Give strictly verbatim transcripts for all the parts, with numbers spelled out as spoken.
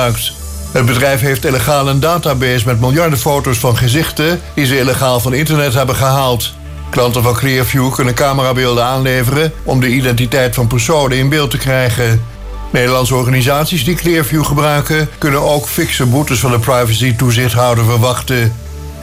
gebruikt. Het bedrijf heeft illegaal een database met miljarden foto's van gezichten die ze illegaal van internet hebben gehaald. Klanten van Clearview kunnen camerabeelden aanleveren om de identiteit van personen in beeld te krijgen. Nederlandse organisaties die Clearview gebruiken kunnen ook fikse boetes van de privacy-toezichthouder verwachten.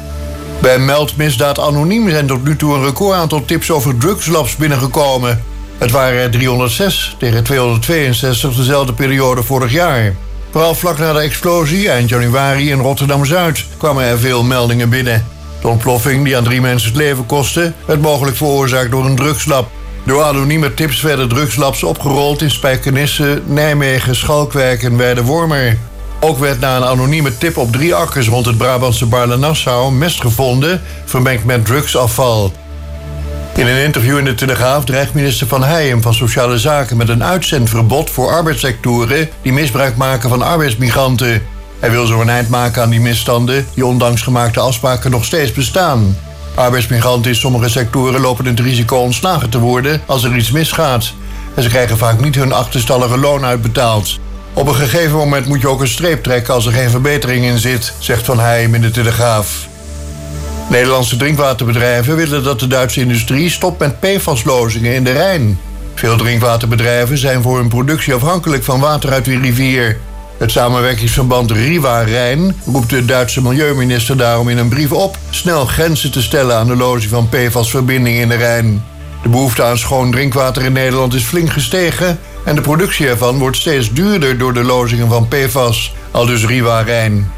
Bij Meldmisdaad Anoniem zijn tot nu toe een record aantal tips over drugslabs binnengekomen. Het waren er driehonderdzes tegen tweehonderdtweeënzestig dezelfde periode vorig jaar. Vooral vlak na de explosie eind januari in Rotterdam-Zuid kwamen er veel meldingen binnen. De ontploffing die aan drie mensen het leven kostte, werd mogelijk veroorzaakt door een drugslab. Door anonieme tips werden drugslabs opgerold in Spijkenisse, Nijmegen, Schalkwijk en Weide-Wormer. Ook werd na een anonieme tip op drie akkers rond het Brabantse Baarle-Nassau mest gevonden, vermengd met drugsafval. In een interview in de Telegraaf dreigt minister Van Heijem van Sociale Zaken met een uitzendverbod voor arbeidssectoren die misbruik maken van arbeidsmigranten. Hij wil zo een eind maken aan die misstanden die ondanks gemaakte afspraken nog steeds bestaan. Arbeidsmigranten in sommige sectoren lopen het risico ontslagen te worden als er iets misgaat. En ze krijgen vaak niet hun achterstallige loon uitbetaald. Op een gegeven moment moet je ook een streep trekken als er geen verbetering in zit, zegt Van Heijem in de Telegraaf. Nederlandse drinkwaterbedrijven willen dat de Duitse industrie stopt met P F A S-lozingen in de Rijn. Veel drinkwaterbedrijven zijn voor hun productie afhankelijk van water uit de rivier. Het samenwerkingsverband Riva Rijn roept de Duitse milieuminister daarom in een brief op snel grenzen te stellen aan de lozing van P F A S-verbindingen in de Rijn. De behoefte aan schoon drinkwater in Nederland is flink gestegen en de productie ervan wordt steeds duurder door de lozingen van P F A S, aldus Riva Rijn.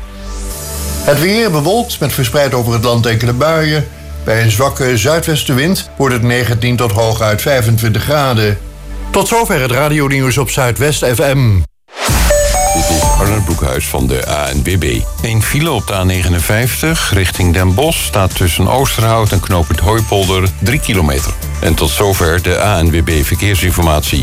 Het weer bewolkt met verspreid over het land enkele buien. Bij een zwakke zuidwestenwind wordt het negentien tot hooguit vijfentwintig graden. Tot zover het radionieuws op Zuidwest F M. Dit is Arnold Broekhuis van de A N W B. Een file op de A negenenvijftig richting Den Bosch staat tussen Oosterhout en knooppunt Hooipolder drie kilometer. En tot zover de A N W B Verkeersinformatie.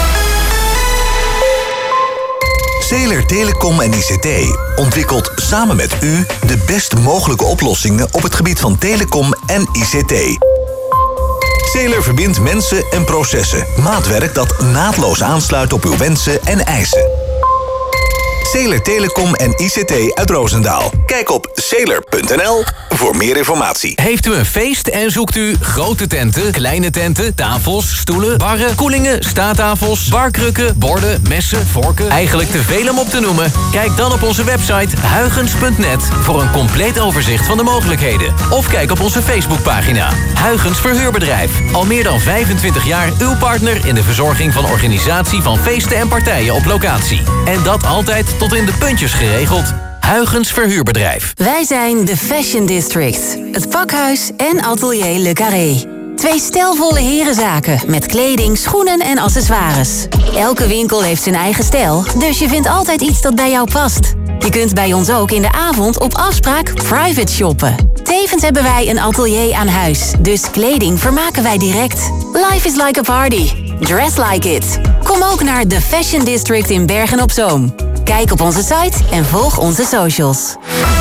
Zeeler Telecom en I C T ontwikkelt samen met u de best mogelijke oplossingen op het gebied van telecom en I C T. Zeeler verbindt mensen en processen. Maatwerk dat naadloos aansluit op uw wensen en eisen. Zeeler Telecom en I C T uit Roosendaal. Kijk op zeeler punt n l voor meer informatie. Heeft u een feest en zoekt u grote tenten, kleine tenten, tafels, stoelen, barren, koelingen, staattafels, barkrukken, borden, messen, vorken? Eigenlijk te veel om op te noemen? Kijk dan op onze website huygens punt net voor een compleet overzicht van de mogelijkheden. Of kijk op onze Facebookpagina. Huygens Verhuurbedrijf. Al meer dan vijfentwintig jaar uw partner in de verzorging van organisatie van feesten en partijen op locatie. En dat altijd tot in de puntjes geregeld. Huygens Verhuurbedrijf. Wij zijn de Fashion District. Het pakhuis en atelier Le Carré. Twee stijlvolle herenzaken met kleding, schoenen en accessoires. Elke winkel heeft zijn eigen stijl, dus je vindt altijd iets dat bij jou past. Je kunt bij ons ook in de avond op afspraak private shoppen. Tevens hebben wij een atelier aan huis, dus kleding vermaken wij direct. Life is like a party. Dress like it. Kom ook naar de Fashion District in Bergen-op-Zoom. Kijk op onze site en volg onze socials.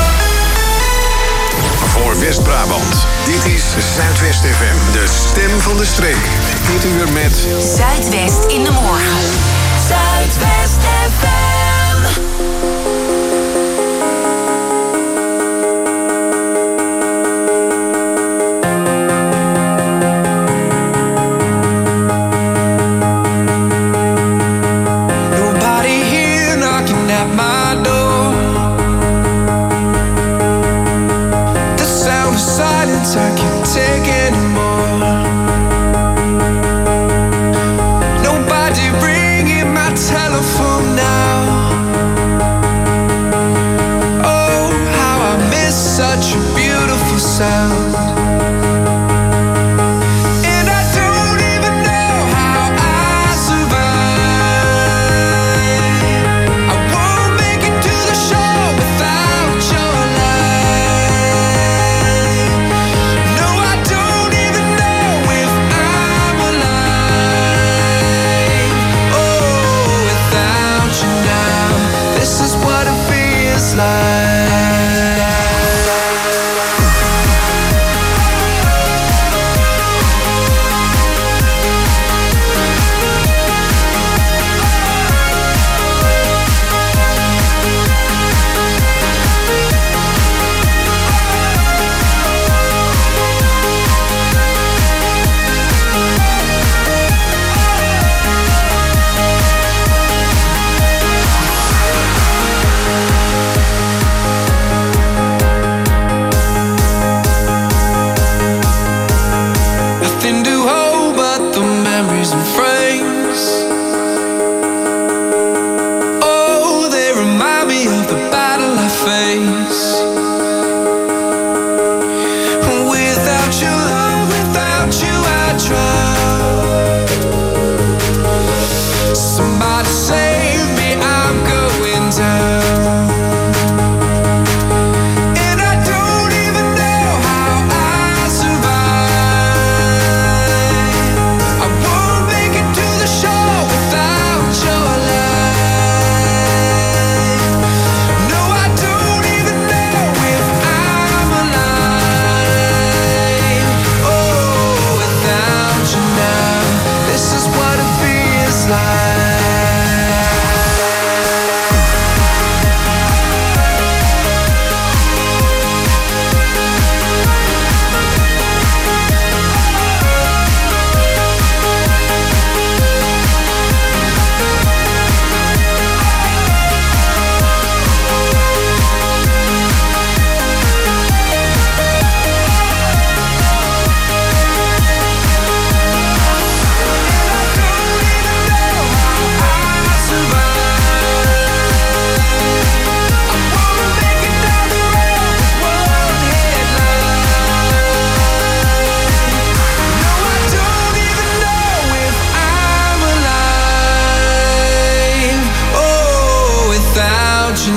Voor West-Brabant. Dit is Zuidwest F M, de stem van de streek. Dit uur met Zuidwest in de morgen. Zuidwest F M. I can't take anymore. Nobody ringing my telephone now. Oh, how I miss such a beautiful sound. And I don't even know how I survive. I won't make it to the show without your light.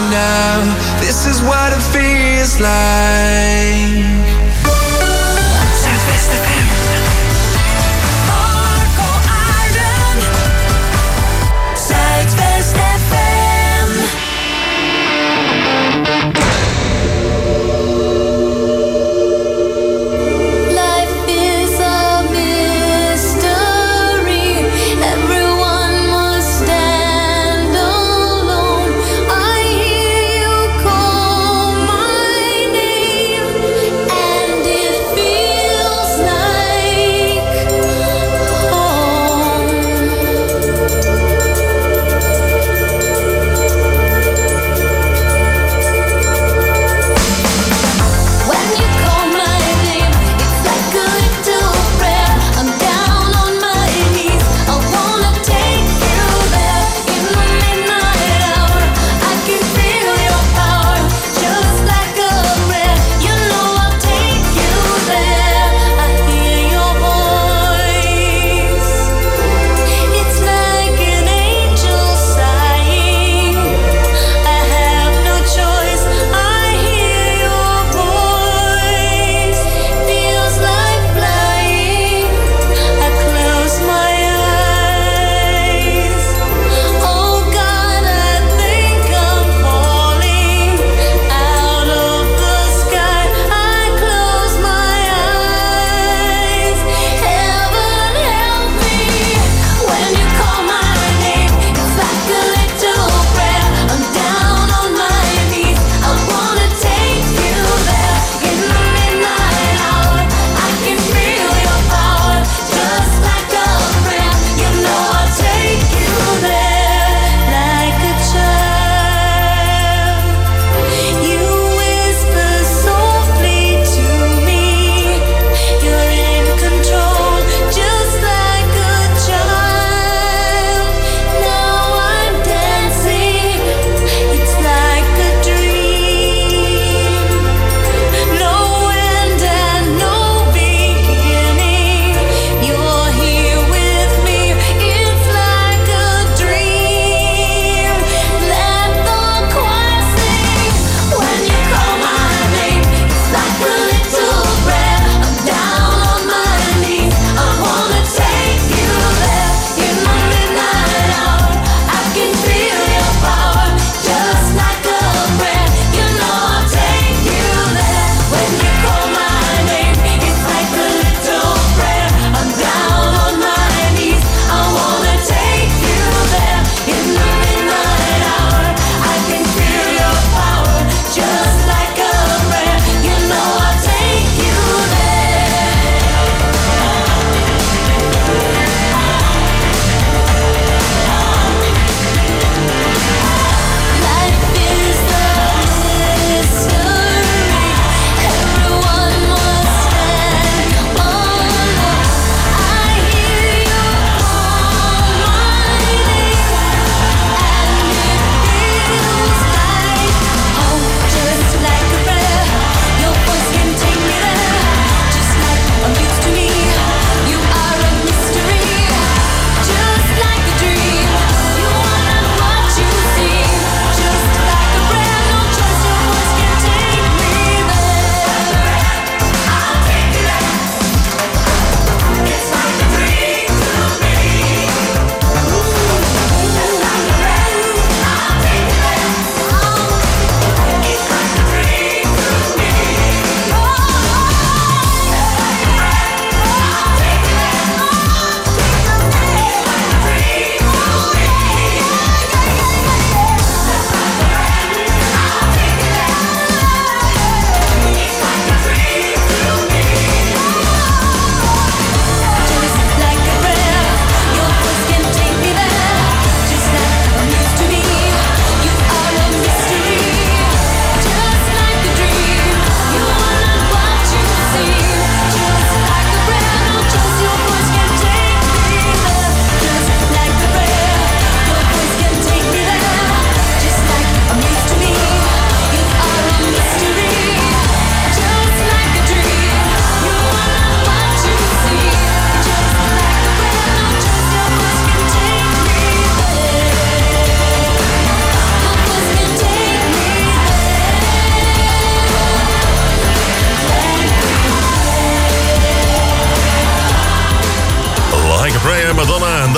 now. This is what it feels like. Zuidwest F M. Marco Arden. Zuidwest F M. Life is a mystery. Everyone must stand alone. I hear you call my name.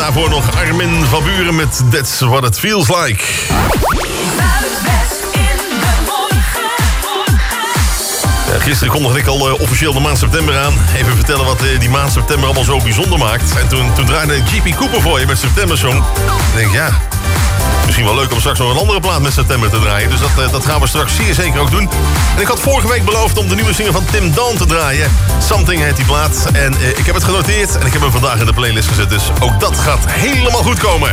daarvoor nog Armin van Buuren met That's What It Feels Like. Ja, gisteren kondigde ik al uh, officieel de maand september aan. Even vertellen wat uh, die maand september allemaal zo bijzonder maakt. En toen, toen draaide G P Cooper voor je met September Song. Ik denk, ja, misschien wel leuk om straks nog een andere plaat met september te draaien. Dus dat, uh, dat gaan we straks zeer zeker ook doen. En ik had vorige week beloofd om de nieuwe single van Tim Dawn te draaien. Something heet die plaat. En uh, ik heb het genoteerd en ik heb hem vandaag in de playlist gezet. Dus ook dat gaat helemaal goed komen.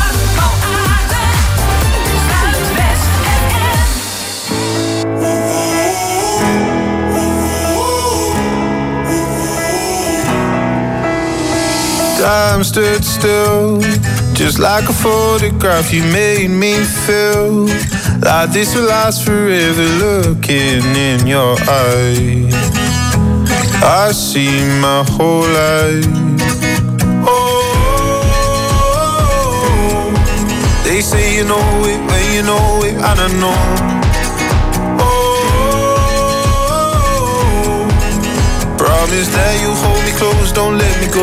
Time stood still, just like a photograph. You made me feel like this will last forever. Looking in your eyes, I see my whole life. Oh, they say you know it when you know it, and I know. Oh, promise that you'll hold me close, don't let me go.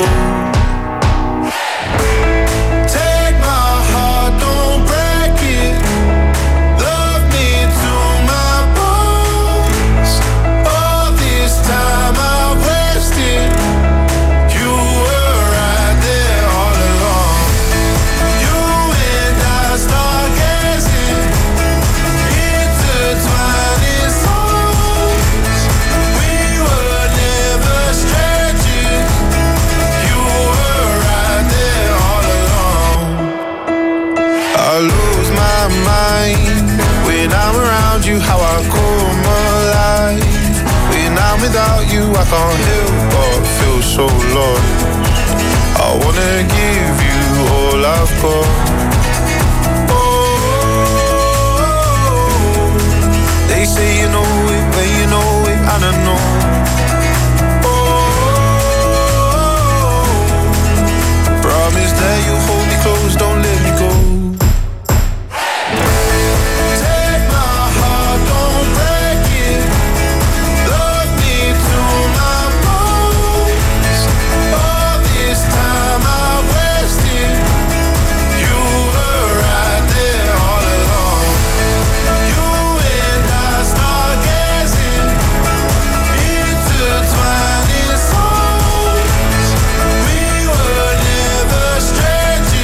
How I come alive when I'm without you, I can't help but feel so lost. I wanna give you all I've got. Oh, they say you know it when you know it, and I know. Oh, promise that you'll hold me close, don't let me go. Stretch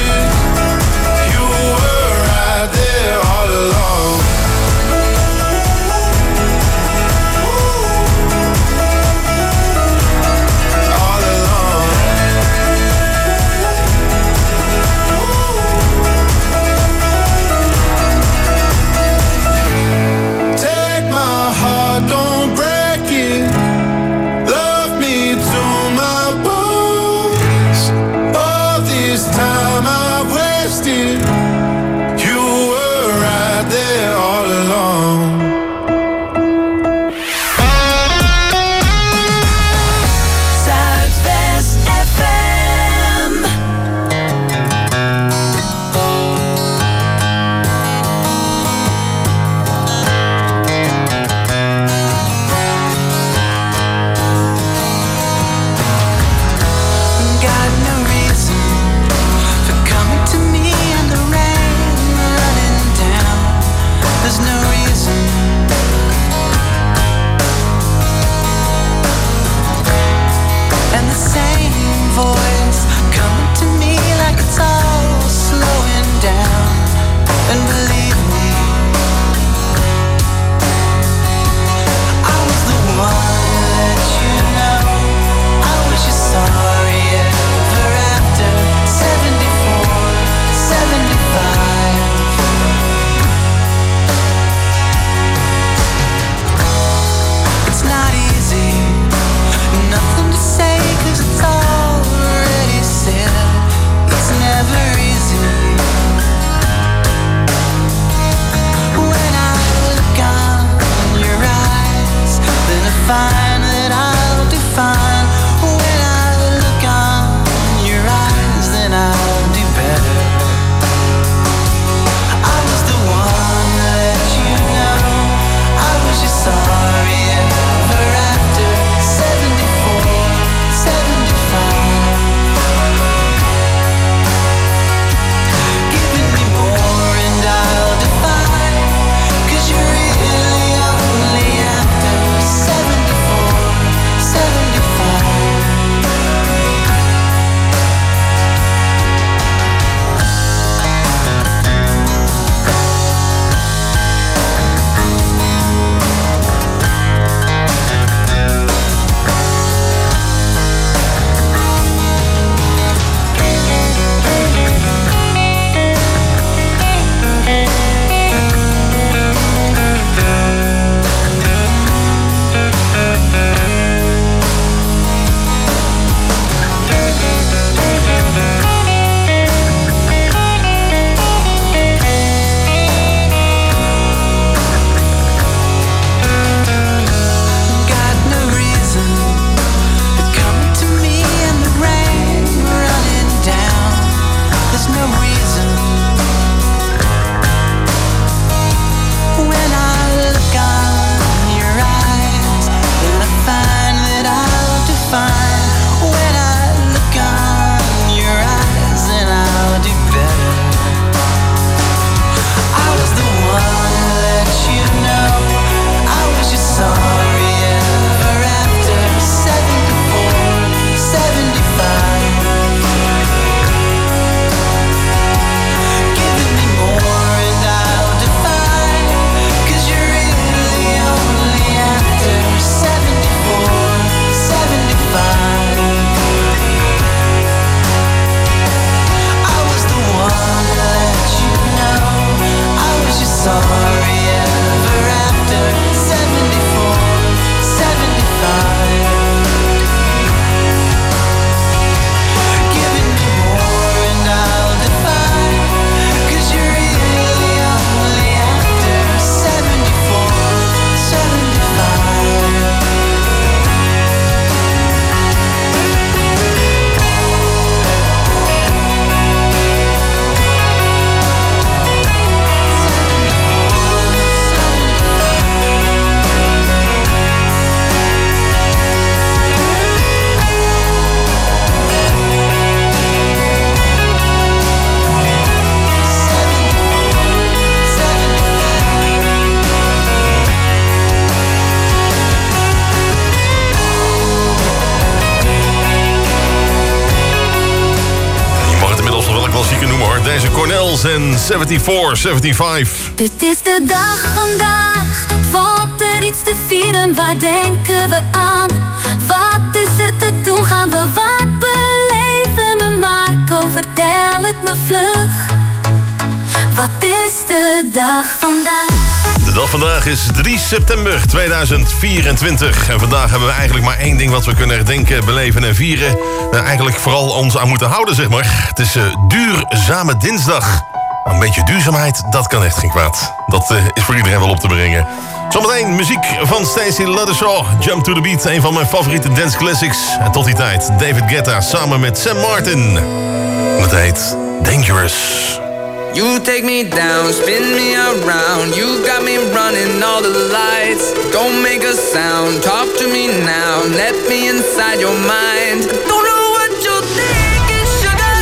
Girls en zevenenzeventig zevenenzeventig. Dit is de dag vandaag, valt er iets te vieren, waar denken we aan? Wat is er te doen, gaan we wat beleven we Marco, vertel het me vlug. Wat is de dag vandaag? De dag vandaag is drie september tweeduizend vierentwintig. En vandaag hebben we eigenlijk maar één ding wat we kunnen herdenken, beleven en vieren. Daar eigenlijk vooral ons aan moeten houden, zeg maar. Het is uh, Duurzame Dinsdag. Een beetje duurzaamheid, dat kan echt geen kwaad. Dat uh, is voor iedereen wel op te brengen. Zometeen muziek van Stacey Laddershaw. Jump to the Beat, een van mijn favoriete dance classics. En tot die tijd David Guetta samen met Sam Martin. Het heet Dangerous. You take me down, spin me around. You got me running all the lights. Don't make a sound, talk to me now. Let me inside your mind. Don't know what you're thinking, sugar.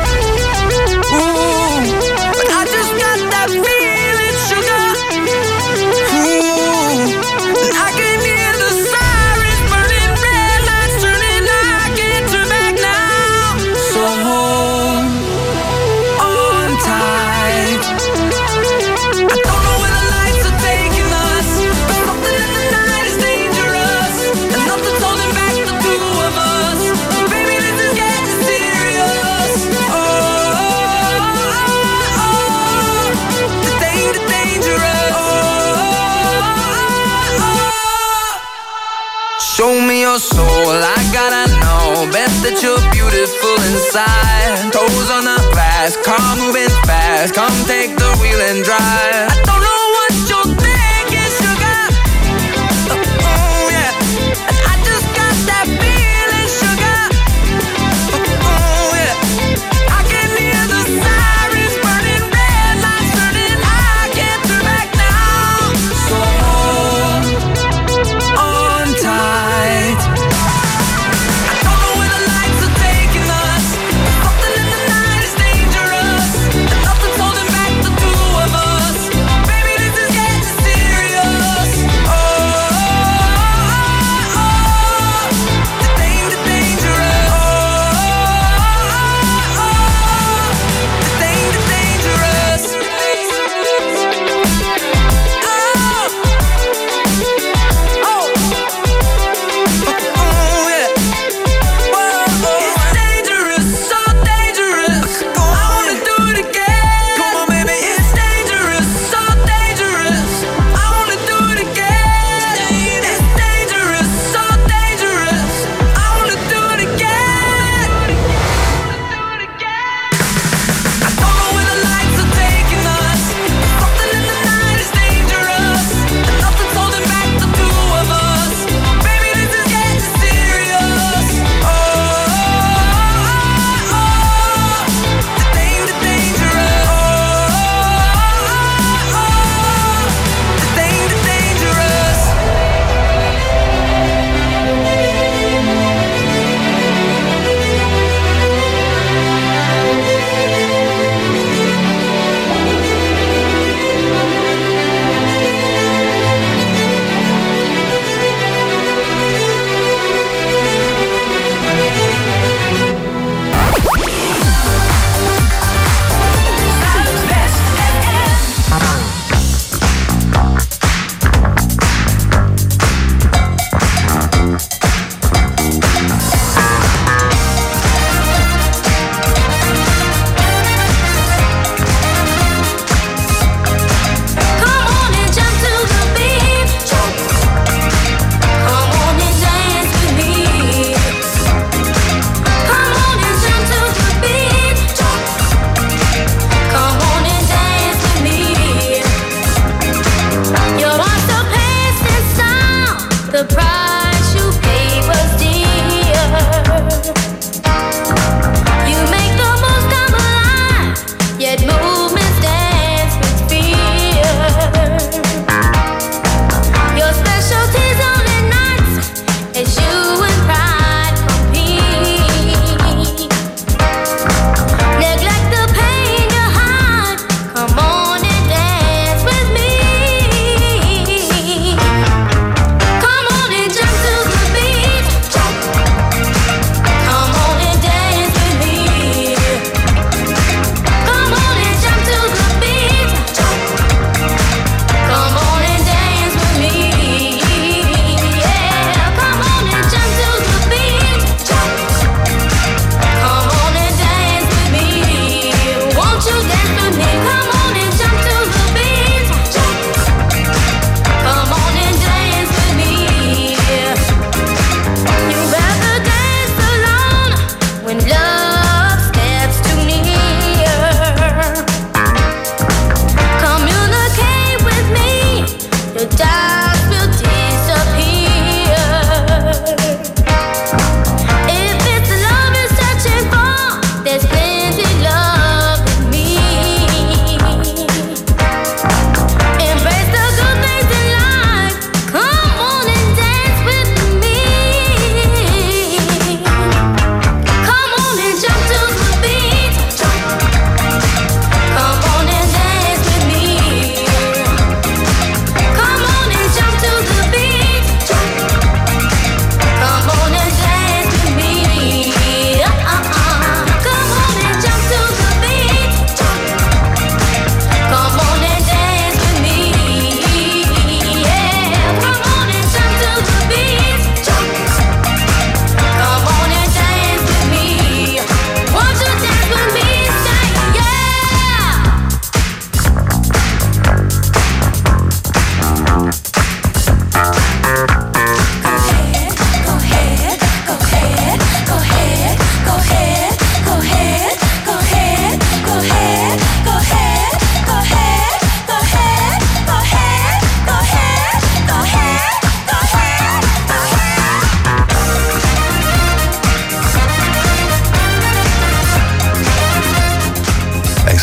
Ooh, but I just got that feeling, sugar. Ooh, and I can hear the sirens burning, red lights turning. I can't turn back now. So hold on tight. I don't know where the lights are taking us, but something in the night is dangerous, and nothing's holding back the two of us. Baby, this is getting serious. Oh, oh, oh, oh. The danger, dangerous. Oh, oh, oh. Show me your soul, I gotta know. Best that you're beautiful inside. Toes on the glass, car moving fast. Come take the wheel and drive. I don't know what you're thinking, sugar. Uh, oh yeah, and I just got that feeling, sugar. Uh, oh yeah, I can hear the sirens burning, red lights turning. I can't turn back now. So hold on tight. I don't know where the lights are taking us, but something in the night is dangerous, and nothing's holding back the two of us. Baby,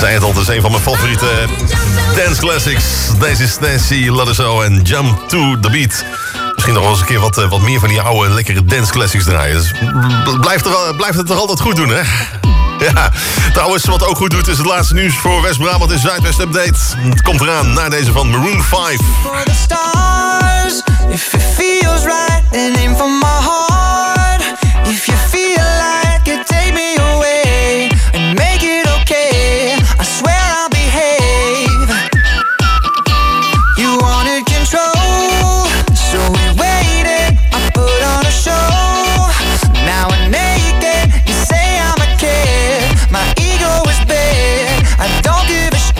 zei het al, het is een van mijn favoriete dance classics. Deze is Nancy Ladderso en Jump to the Beat. Misschien nog wel eens een keer wat, wat meer van die oude lekkere dance classics draaien. Dus blijft, er, blijft het toch altijd goed doen, hè? Ja, trouwens, wat ook goed doet is het laatste nieuws voor West-Brabant in Zuidwest Update. Het komt eraan na deze van Maroon vijf. For the stars, if it feels right, then aim for my heart. If you feel like it, take me away and make it okay. I swear I'll behave. You wanted control, so we waited. I put on a show. Now we're naked. You say I'm a kid. My ego is big. I don't give a sh.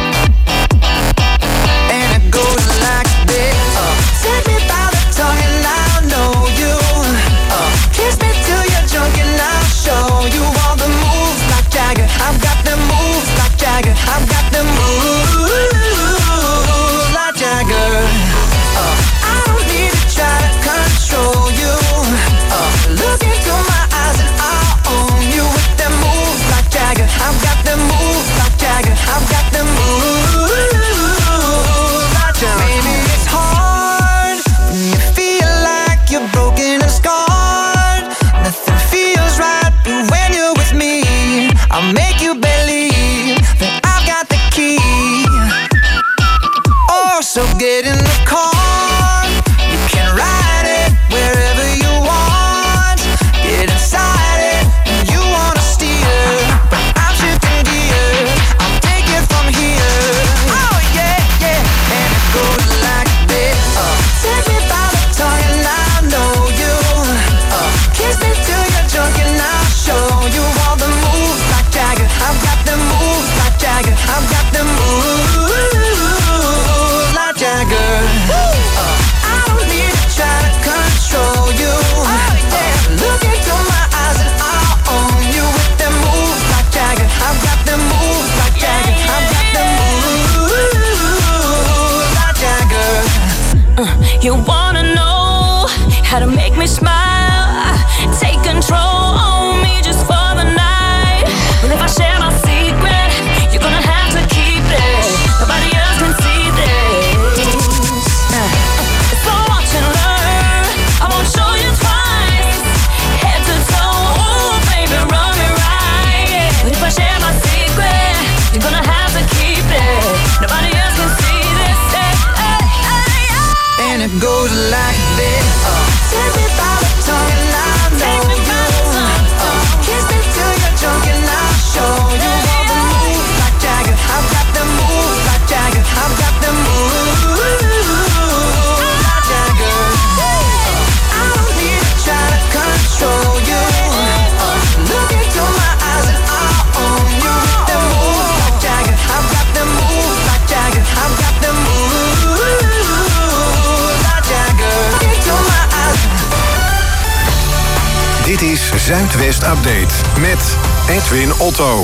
And it goes like this. Uh, take me by the tongue and I'll know you. Uh, kiss me till you're drunk and I'll show you all the moves like Jagger. I've got the moves like Jagger. I've got the moves like Jagger. Uh, I don't need to try to control you. Uh, look into my eyes and I'll own you with the moves like Jagger. I've got the moves like Jagger. I've got the moves like Jagger. Maybe it's hard when you feel like you're broken and scarred. Nothing feels right, but when you're with me, I'll make you believe that I've got the key. Oh, so get in the car. You can ride it wherever you want. Get inside it and you wanna steer, but I'm shifting gears. I'll take it from here. Oh yeah, yeah, and it goes like this. Uh, take me by the tongue and I know you. Uh, kiss me till you're drunk and I'll show you all the moves like Jagger. I've got the moves like Jagger. I've got the moves like Jagger. Uh, I don't need to try to control you. Uh, look into my eyes and I'll own you with the moves like Jagger. I've got the moves like Jagger. I've got the moves like Jagger. Uh, you wanna know how to make me smile? Take control on me just for the night. Well, if I share my secret, you're gonna have to keep it. Nobody else can see this. Uh, so watch and learn. I won't show you twice. Head to toe, ooh, baby, run me right. But if I share my secret, you're gonna have to keep it. Nobody else can see this. Hey, hey, hey, hey. And it goes like this. Uh, take me by the tongue and I know you. Uh, kiss me till you're drunk and I'll show you all the moves like Jagger. I've got the moves like Jagger. I've got the moves like Jagger. Uh, I don't need to try to control you. Uh, look into my eyes and I'll own you with the moves like Jagger. I've got the moves like Jagger. I've got the moves like Jagger. Look into my eyes. Dit is Zuidwest Update met Edwin Otto.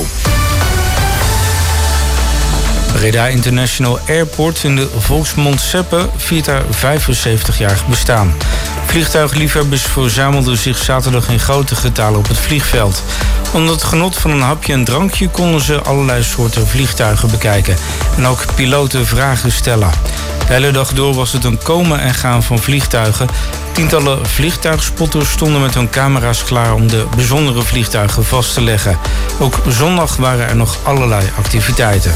Breda International Airport in de volksmond Seppe viert haar vijfenzeventigjarig bestaan. Vliegtuigliefhebbers verzamelden zich zaterdag in grote getalen op het vliegveld. Onder het genot van een hapje en drankje konden ze allerlei soorten vliegtuigen bekijken. En ook piloten vragen stellen. De hele dag door was het een komen en gaan van vliegtuigen. Tientallen vliegtuigspotters stonden met hun camera's klaar om de bijzondere vliegtuigen vast te leggen. Ook zondag waren er nog allerlei activiteiten.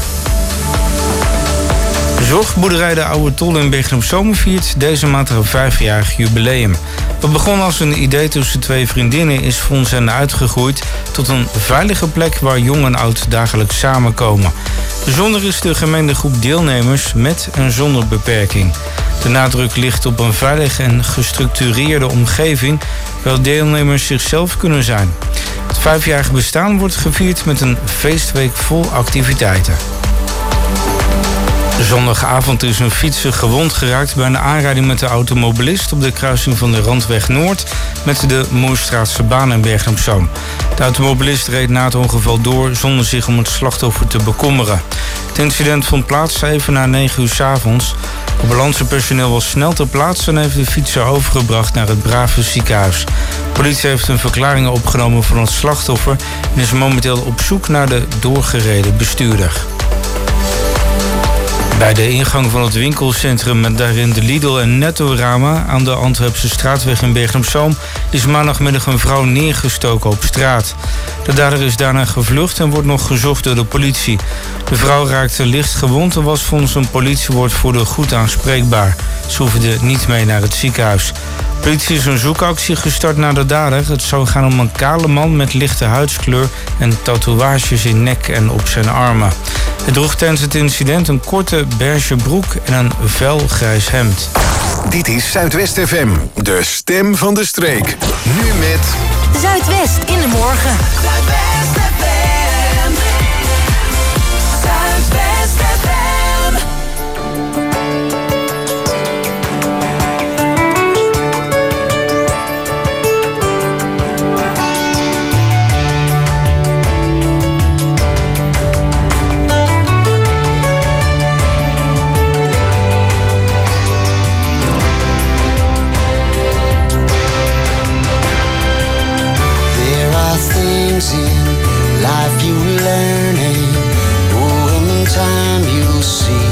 De zorgboerderij De Oude Tol in Bergen op Zoom viert deze maand een vijfjarig jubileum. Wat begon als een idee tussen twee vriendinnen is voor ons hen uitgegroeid tot een veilige plek waar jong en oud dagelijks samenkomen. Bijzonder is de gemengde groep deelnemers met en zonder beperking. De nadruk ligt op een veilige en gestructureerde omgeving waar deelnemers zichzelf kunnen zijn. Het vijfjarige bestaan wordt gevierd met een feestweek vol activiteiten. Zondagavond is een fietser gewond geraakt bij een aanrijding met de automobilist op de kruising van de Randweg Noord met de Moerstraatse baan in Bergen op Zoom. De automobilist reed na het ongeval door zonder zich om het slachtoffer te bekommeren. Het incident vond plaats even na negen uur 's avonds. Ambulancepersoneel was snel ter plaatse en heeft de fietser overgebracht naar het Brave ziekenhuis. Politie heeft een verklaring opgenomen van het slachtoffer en is momenteel op zoek naar de doorgereden bestuurder. Bij de ingang van het winkelcentrum met daarin de Lidl en Nettorama aan de Antwerpse straatweg in Bergen-op-Zoom is maandagmiddag een vrouw neergestoken op straat. De dader is daarna gevlucht en wordt nog gezocht door de politie. De vrouw raakte licht gewond en was volgens een politiewoordvoerder goed aanspreekbaar. Ze hoefde niet mee naar het ziekenhuis. De politie is een zoekactie gestart naar de dader. Het zou gaan om een kale man met lichte huidskleur en tatoeages in nek en op zijn armen. Hij droeg tijdens het incident een korte beige broek en een vuil grijs hemd. Dit is Zuidwest F M, de stem van de streek. Nu met... Zuidwest in de morgen. Zuidwest F M. Zuidwest F M. In life you learn and oh, in time you'll see.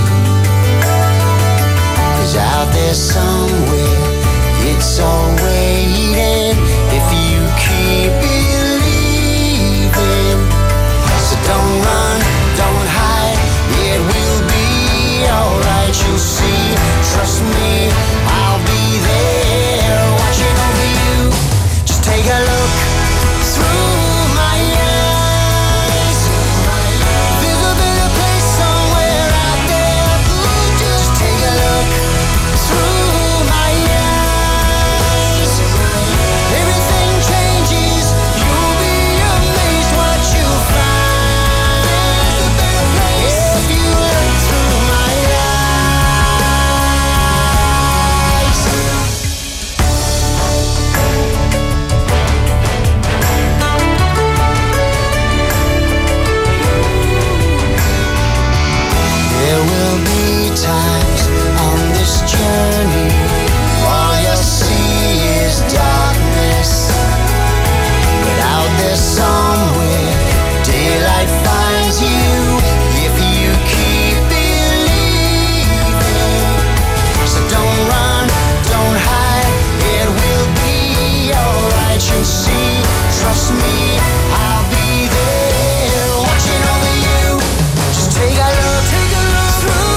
'Cause out there somewhere it's all waiting if you keep believing. So don't run, don't hide, it will be alright, you'll see. Trust me, I'll be there watching over you. Just take a look through. Times on this journey, all you see is darkness. But out there somewhere, daylight finds you if you keep believing. So don't run, don't hide, it will be alright, you'll see. Trust me, I'll be there watching over you. Just take a look, take a look through.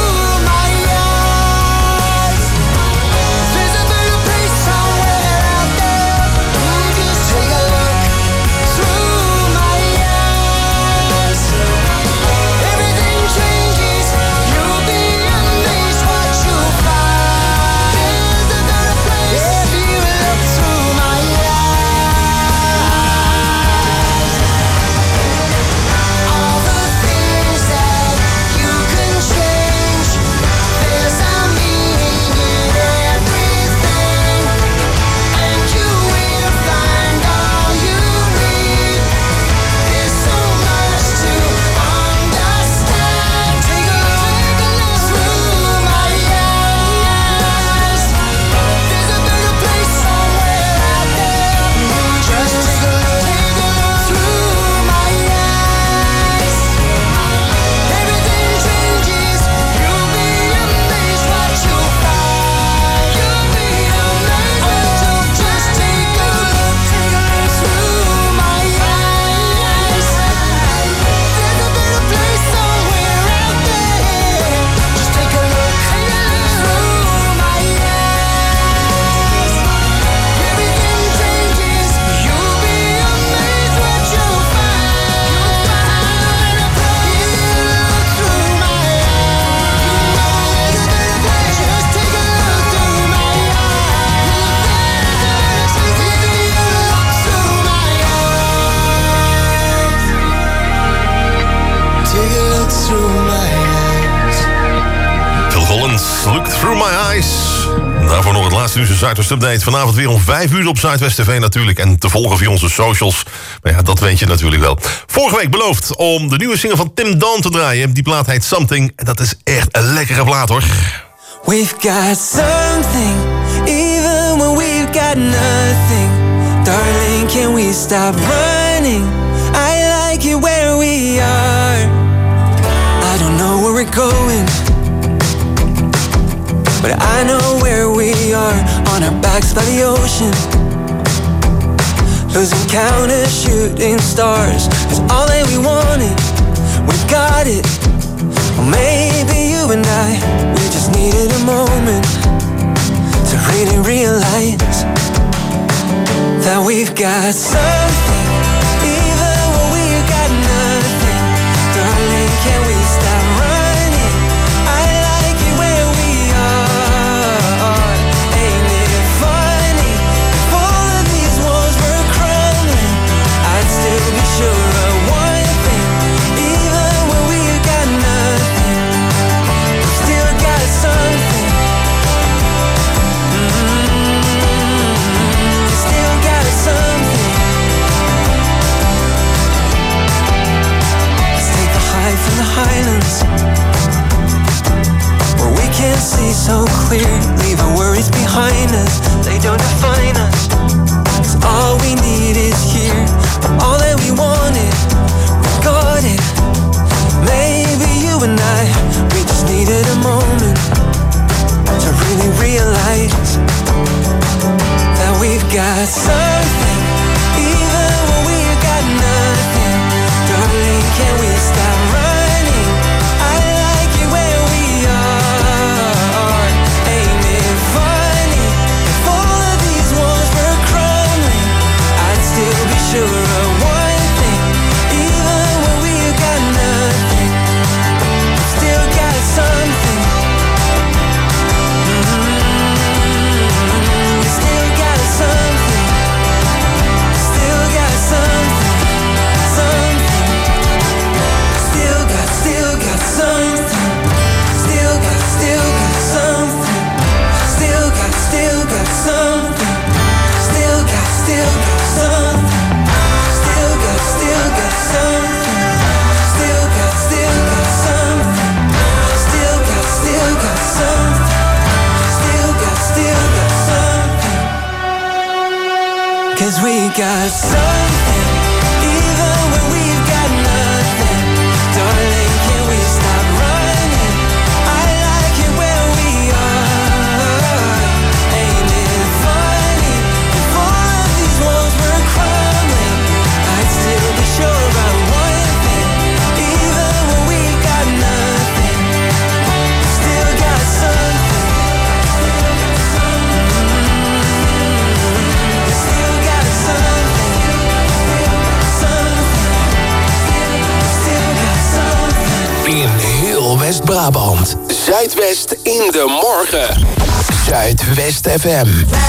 Look Through My Eyes. Daarvoor nog het laatste nieuws in Zuidwest Update. Vanavond weer om vijf uur op Zuidwest T V natuurlijk. En te volgen via onze socials. Maar ja, dat weet je natuurlijk wel. Vorige week beloofd om de nieuwe single van Tim Dawn te draaien. Die plaat heet Something. En dat is echt een lekkere plaat hoor. We've got something, even when we've got nothing. Darling, can we stop running? I like it where we are. I don't know where we're going, but I know where we are. On our backs by the ocean, losing count of shooting stars. It's all that we wanted, we got it. Well, maybe you and I, we just needed a moment to really realize that we've got something, even when we've got nothing. Darling, can we stop running? I like it where we are. Ain't it funny? If all of these walls were crumbling, I'd still be sure of one thing. Even when we've got nothing, we've still got something. Mm-hmm. We still got something. Let's take the high from the highlands, where we can see so clear. Leave our worries behind us, they don't define us. 'Cause all we need is here. All that we wanted, we got it. Maybe you and I, we just needed a moment to really realize that we've got something, even when we've got nothing. Darling, can we stop running? I like it where we are. Ain't it funny? If all of these walls were crumbling, I'd still be sure of one thing. Even when we've got nothing, we've still got something. Mm-hmm. We still got something. Still got something. Something. Still got, still got something. Still got, still got something. Still got, still got something. Still got, still got something. Still got, still got something. Still got, still got something. Still got, still got something. Still got, still got something. 'Cause we got something, even when we've got nothing. Darling, can we stop running? I like it where we are. Ain't it funny? If all of these walls were crumbling, I'd still be sure of one thing. Even when we've got nothing, we still got something. We still got something. Something. We still got something. In heel West-Brabant. Zuidwest in de morgen. Zuidwest F M.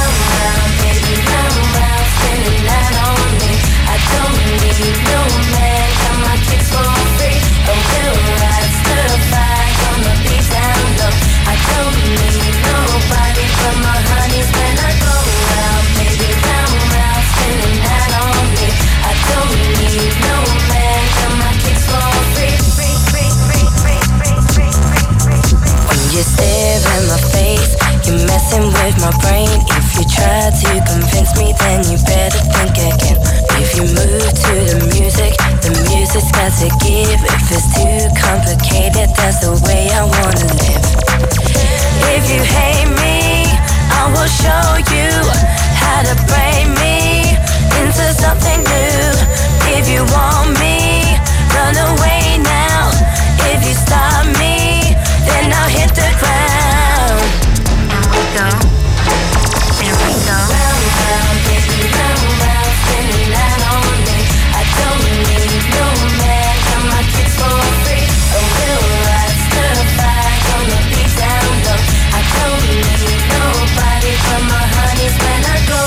You stare in my face, you're messing with my brain. If you try to convince me, then you better think again. If you move to the music, the music's got to give. If it's too complicated, that's the way I wanna live. If you hate me, I will show you how to break me into something new. If you want me, run away now. If you stop me, then I'll hit the ground. And we go, and we go. Round, round, baby, round, round, spinning that on me. I don't need no man, got my kicks for free. A real ride, stir fire, gonna be down low. I don't need nobody but my honeys when I go.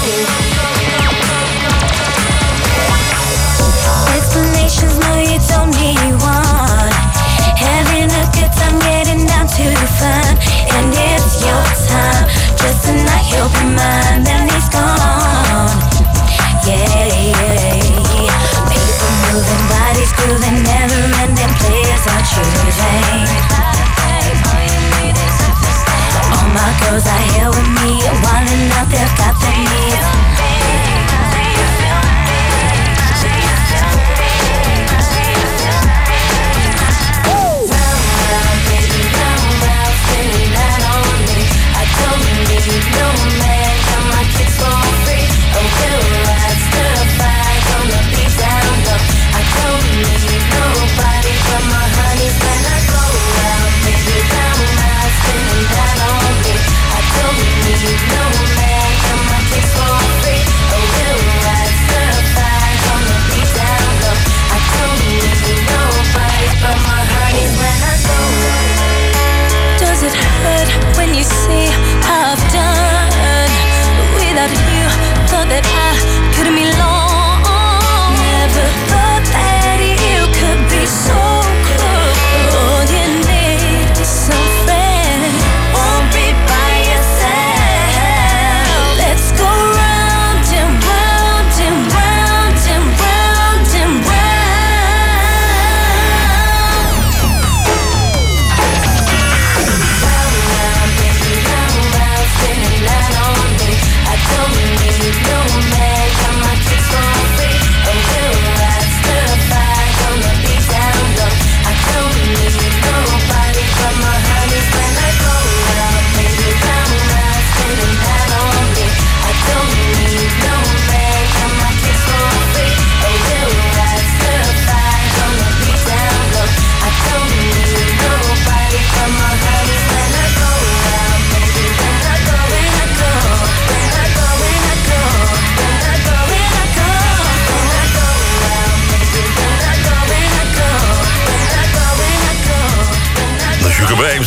Explanations, no, you don't need one. Having a good time, getting down to the fun. And it's your time, just tonight you'll be mine. Then he's gone, yeah, yeah. People moving, bodies grooving, never ending players are choosing. All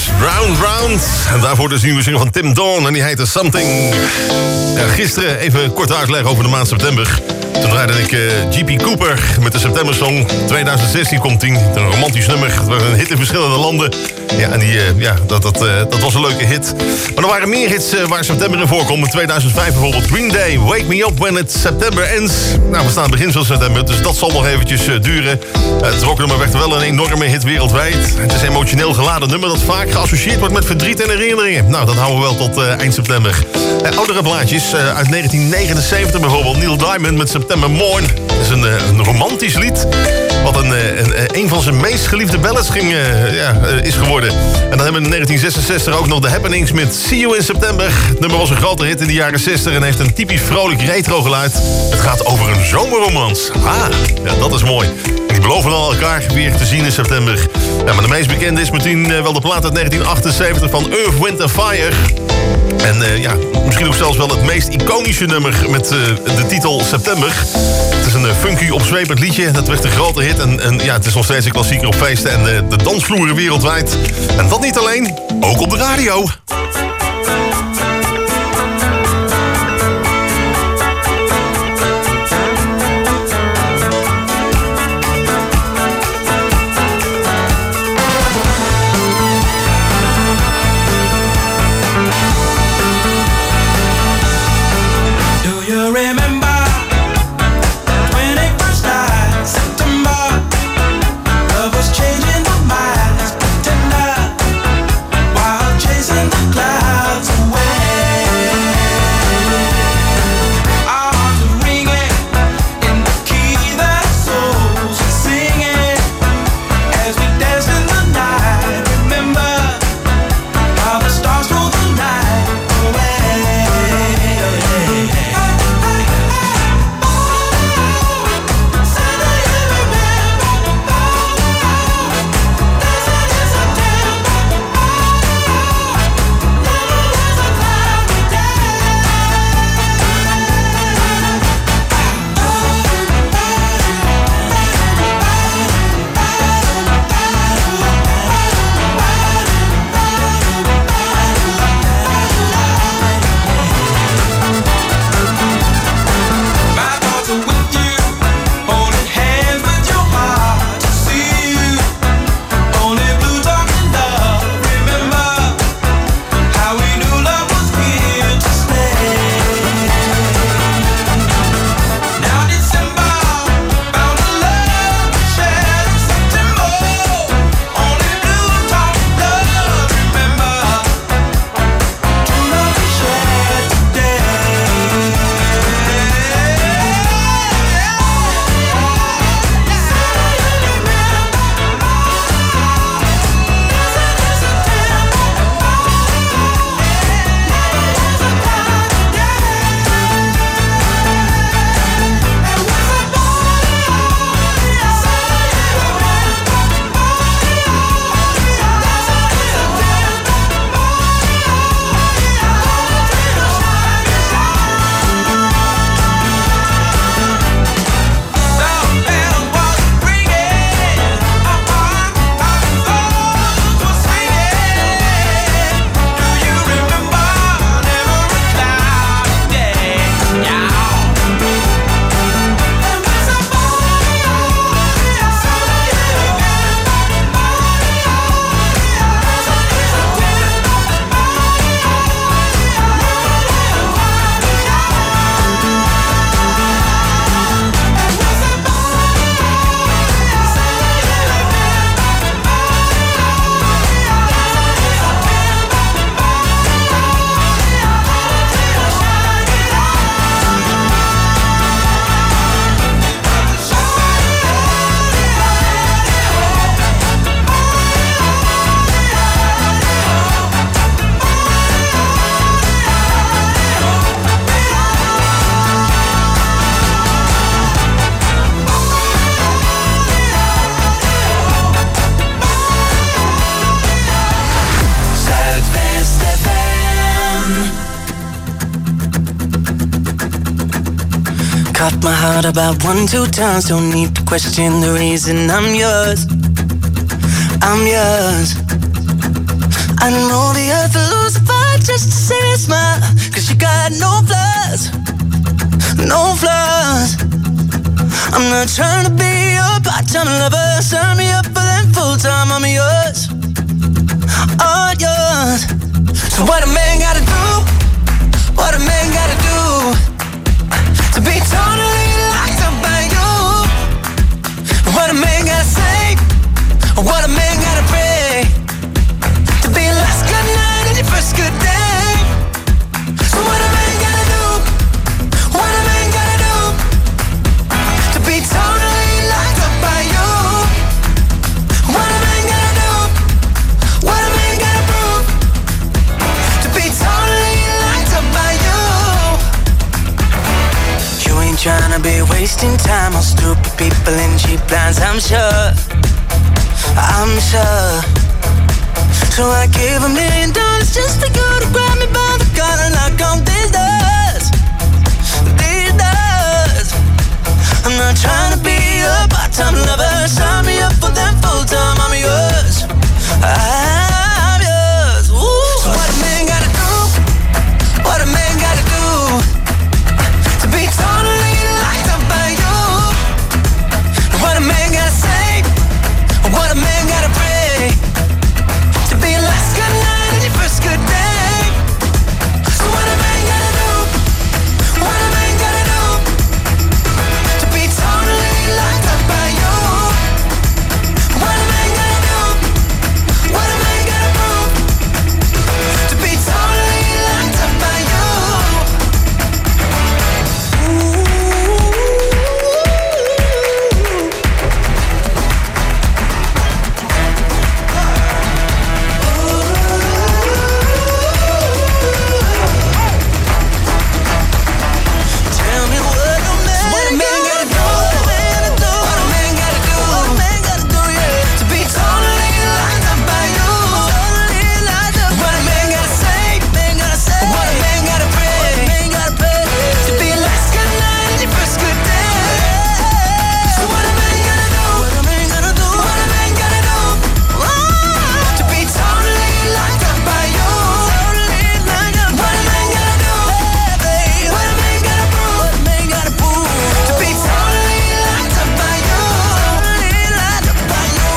dus Round Round. En daarvoor dus de nieuwe single van Tim Dawn en die heette Something. Ja, gisteren even kort uitleg over de maand september. Toen draaide ik uh, G P Cooper met de September Song. twintig zestien komt die. Een romantisch nummer. Het was een hit in verschillende landen. Ja, en die, uh, ja, dat, dat, uh, dat was een leuke hit. Maar er waren meer hits uh, waar september in voorkomt. In tweeduizend vijf bijvoorbeeld Green Day, Wake Me Up When It September Ends. Nou, we staan begin van september, dus dat zal nog eventjes uh, duren. Uh, het rocknummer werd wel een enorme hit wereldwijd. Het is een emotioneel geladen nummer dat vaak geassocieerd wordt met verdriet en herinneringen. Nou, dat houden we wel tot uh, eind september. Uh, oudere plaatjes uh, uit negentien negenenzeventig bijvoorbeeld. Neil Diamond met September Morn. Dat is een, uh, een romantisch lied. Wat een, een, een van zijn meest geliefde ballads ging, uh, ja, uh, is geworden. En dan hebben we in negentien zesenzestig ook nog The Happenings met See You in September. Het nummer was een grote hit in de jaren zestig en heeft een typisch vrolijk retro geluid. Het gaat over een zomerromans. Ah, ja, dat is mooi. En die beloven al elkaar weer te zien in september. Ja, maar de meest bekende is meteen uh, wel de plaat uit negentien achtenzeventig van Earth, Wind and Fire. En uh, ja, misschien ook zelfs wel het meest iconische nummer met uh, de titel September. Het is een uh, funky, opzwepend liedje. Dat werd een grote hit. En, en ja, het is nog steeds een klassieker op feesten en uh, de dansvloeren wereldwijd. En dat niet alleen, ook op de radio. Cut my heart about one, two times. Don't need to question the reason I'm yours. I'm yours. I know the earth will lose a fight just to see a smile. Cause you got no flaws, no flaws. I'm not trying to be your part-time lover. Sign me up for that full-time, I'm yours, all yours. So what a man gotta do, what a man gotta do to be totally locked up by you. What a man gotta say, what a man gotta pray to be your last good night and your first good day. So what a man gotta do, what a man gotta do to be totally locked up by you. What a man gotta do, what a man gotta prove to be totally locked up by you. You ain't tryna be wasting time on stupid people in cheap lines, I'm sure, I'm sure. So I gave a million dollars just to go to grab me by the collar and knock on these doors, these doors. I'm not trying to be a part-time lover. Sign me up for that full-time, I'm yours, I'm yours. Ooh. So what a man gotta do, what a man gotta do to be totally locked up by you. What a man gotta say, what a man gotta pray to be your last good night and your first good day. So what a man gotta do, what a man gotta do to be totally locked up by you. What a man gotta do, what a man gotta prove to be totally locked up by you. Tell me what a man, what a man gotta do, what a man gotta do, what a man gotta do, yeah, to be totally locked up by you. Totally locked up. What a man gotta say, man gotta say, what a man gotta pray, what a man gotta pray to be your last good night and your first good day. So what a man gotta do, what a man gotta do, what a man gotta do to be totally locked up by you. Totally locked up. What a man gotta do, what a man gotta prove, what a man gotta prove to be totally locked up by you. Totally locked up by you.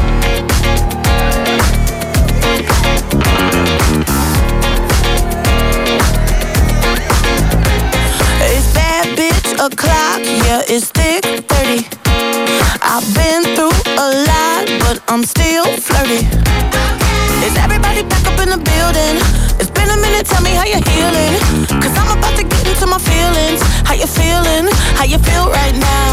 It's bad bitch o'clock, yeah, it's thick thirty. I've been through a lot, but I'm still flirty. Is everybody back up in the building? It's been a minute, tell me how you're healing. Cause I'm about to get into my feelings. How you feeling? How you feel right now?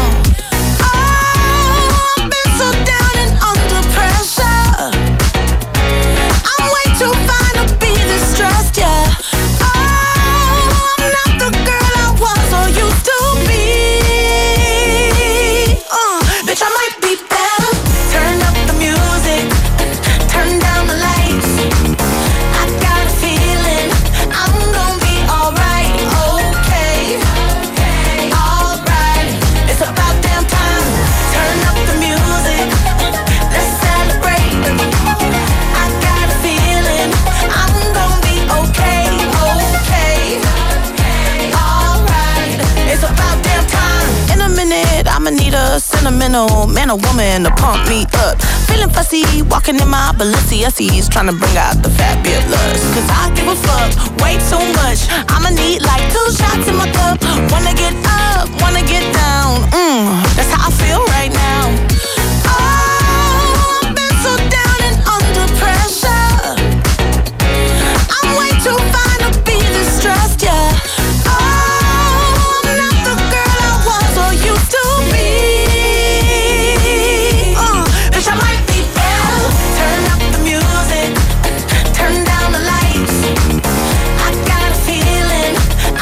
Oh, I've been so down and under pressure. I'm way too fine to be distressed, yeah. Oh, I'm not the girl I was or used to be. Uh, bitch, I might be better. Turn up the music, turn down the lights. I got a feeling I'm gonna be alright, okay, alright. It's about damn time. Turn up the music, let's celebrate. I got a feeling I'm gonna be okay, okay, alright. It's about damn time. In a minute, I'ma need a sentimental man or woman to pump me up. Feeling fussy, walking in my Balenciennes, trying to bring out the fabulous. Cause I give a fuck way too much. I'ma need like two shots in my cup. Wanna get up, wanna get down. Mmm, that's how I feel right now. Oh, I've been so down and under pressure. I'm way too fine to be distressed, yeah. Oh, I'm not the girl I was or used to be. Uh, bitch, I might be better. Turn up the music, turn down the lights. I got a feeling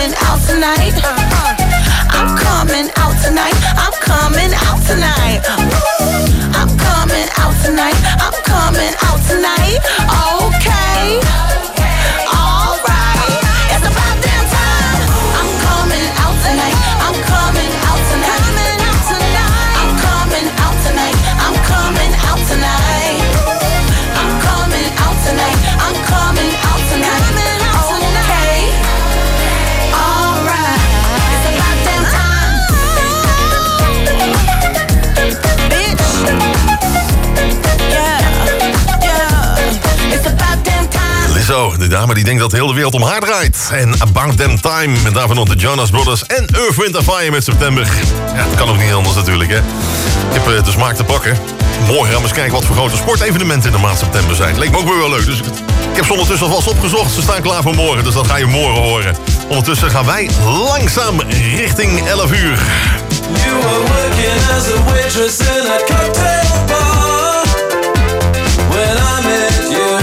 coming out tonight. I'm coming out tonight. I'm coming out tonight. I'm coming out tonight. I'm coming out tonight. Okay. All right. It's about damn time. I'm coming out tonight. I'm coming out tonight. I'm coming out tonight. I'm coming out tonight. I'm coming out tonight. I'm coming out tonight. Okay. All right. It's about damn time. Bitch. Yeah. Yeah. It's about damn time. Lizzo, de dame die denkt dat de hele wereld om haar draait. En About Damn Time, met daarvan nog de Jonas Brothers en Earth, Wind and Fire met September. Ja, het kan ook niet anders natuurlijk, hè. Ik heb uh, de smaak te pakken. Morgen gaan we eens kijken wat voor grote sportevenementen in de maand september zijn. Leek me ook weer wel leuk, dus ik, ik heb ze ondertussen alvast opgezocht. Ze staan klaar voor morgen, dus dat ga je morgen horen. Ondertussen gaan wij langzaam richting elf uur. You were working as a waitress in a cocktail bar when I met you.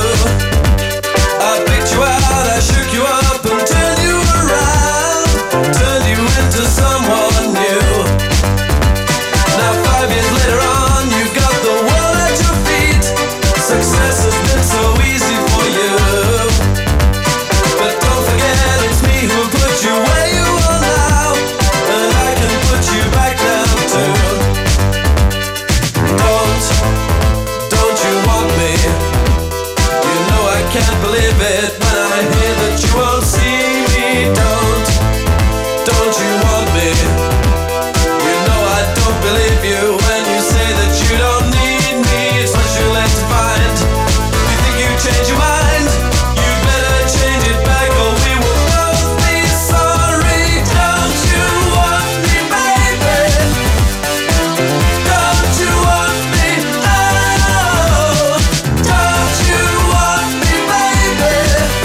I picked you out, I shook you up and turned you around, turned you into someone new. Now five years later on, you've got the world at your feet. Success has been so easy for you, but don't forget it's me who put you where you are now, and I can put you back down too. Don't, don't you want me? You know I can't believe it when I hear that you won't see me. Don't, don't you want me? You know I don't believe you when you say that you don't need me. It's what you're left to find. You think you change your mind? You better change it back or we will both be sorry. Don't you want me, baby? Don't you want me? Oh, don't you want me, baby?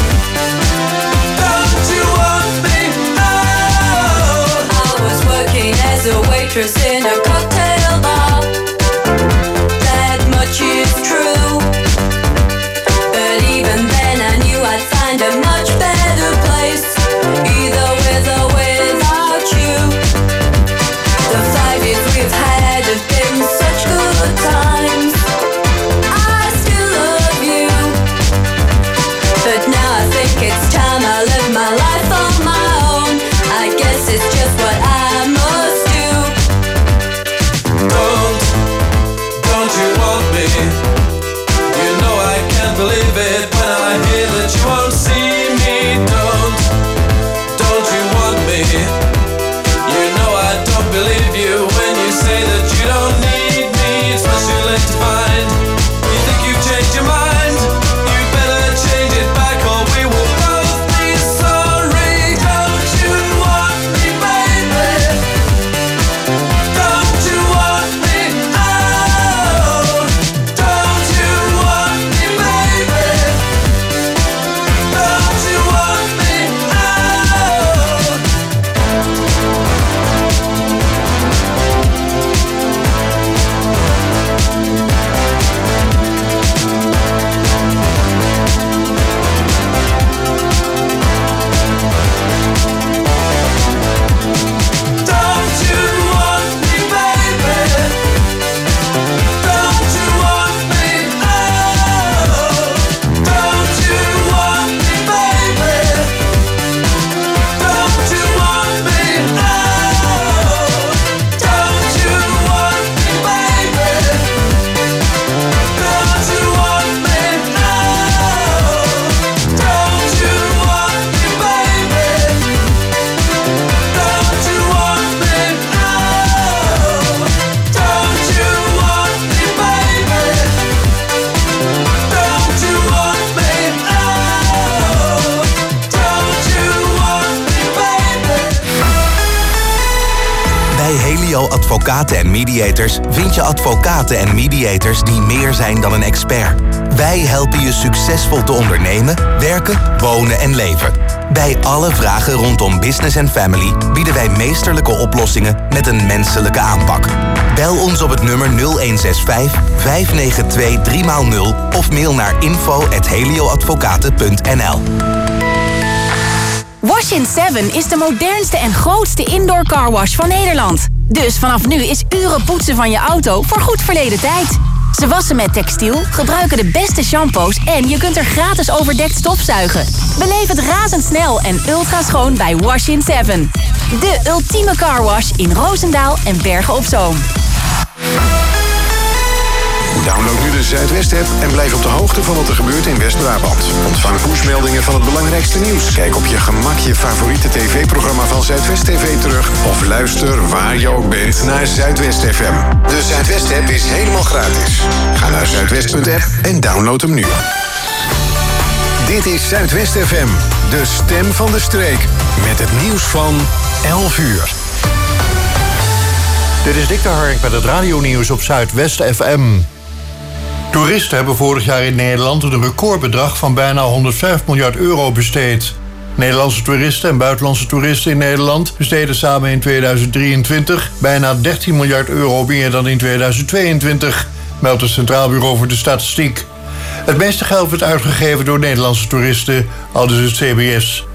Don't you want me? Oh. I was working as a waitress in a cocktail bar. That much is true. But even then I knew I'd find a much better place, either with or without you. The five years we've had have been such good times. I still love you, but now I think it's time I live my life on my own. I guess it's just what I must do. Don't, don't you want me? You know I can't believe it when I hear that you won't see me. Don't, don't you want me? You know I don't believe you when you say that you don't need me. It's what you're left to find. You think you've changed your mind? You better change it back or we will both be sorry. Don't you want me, baby? Don't you want me? Oh, don't you want me, baby? Don't you want me? Oh. Don't you want me, baby? Don't you want me? Oh, don't you want me, baby? Don't you want me? Oh, don't you want me, baby? Don't you want me? Oh, don't you want me, baby? Don't you want me? Oh, don't you want me, baby? Don't you want me? Oh, don't you want me, baby? Bij Helio Advocaten en Mediators vind je advocaten en mediators die meer zijn dan een expert. Wij helpen je succesvol te ondernemen, werken, wonen en leven. Bij alle vragen rondom business en family bieden wij meesterlijke oplossingen met een menselijke aanpak. Bel ons op het nummer nul een zes vijf, vijf negen twee, drie nul of mail naar info at helioadvocaten punt n l. Wash in seven is de modernste en grootste indoor carwash van Nederland. Dus vanaf nu is uren poetsen van je auto voor goed verleden tijd. Ze wassen met textiel, gebruiken de beste shampoos en je kunt er gratis overdekt stofzuigen. Beleef het razendsnel en ultra schoon bij Wash in seven. De ultieme carwash in Roosendaal en Bergen op Zoom. Download nu de Zuidwest-app en blijf op de hoogte van wat er gebeurt in West-Brabant. Ontvang pushmeldingen van het belangrijkste nieuws. Kijk op je gemak je favoriete tv-programma van Zuidwest T V terug. Of luister waar je ook bent naar Zuidwest F M. De Zuidwest-app is helemaal gratis. Ga naar zuidwest punt app en download hem nu. Dit is Zuidwest F M, de stem van de streek. Met het nieuws van elf uur. Dit is Dick de Hark met het radionieuws op Zuidwest F M. Toeristen hebben vorig jaar in Nederland een recordbedrag van bijna honderdvijf miljard euro besteed. Nederlandse toeristen en buitenlandse toeristen in Nederland besteden samen in tweeduizend drieëntwintig bijna dertien miljard euro meer dan in tweeduizend tweeëntwintig, meldt het Centraal Bureau voor de Statistiek. Het meeste geld werd uitgegeven door Nederlandse toeristen, aldus het C B S.